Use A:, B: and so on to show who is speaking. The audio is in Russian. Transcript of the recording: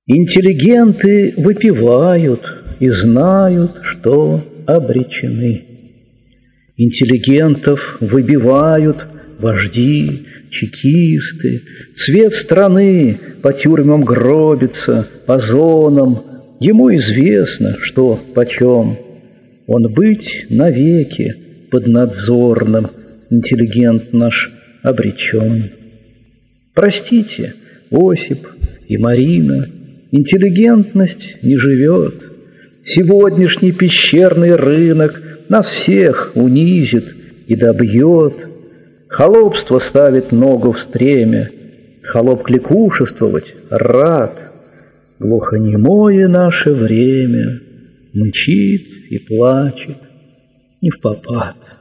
A: Интеллигенты выпивают и знают, что обречены. Интеллигентов выбивают вожди, чекисты. Цвет страны по тюрьмам гробится, по зонам. Ему известно, что почем. Он быть навеки поднадзорным, интеллигент наш обречен. Простите, Осип и Марина, интеллигентность не живет. Сегодняшний пещерный рынок нас всех унизит и добьет. Холопство ставит ногу в стремя, холоп кликушествовать рад. Глухонемое наше время мычит и плачет невпопад.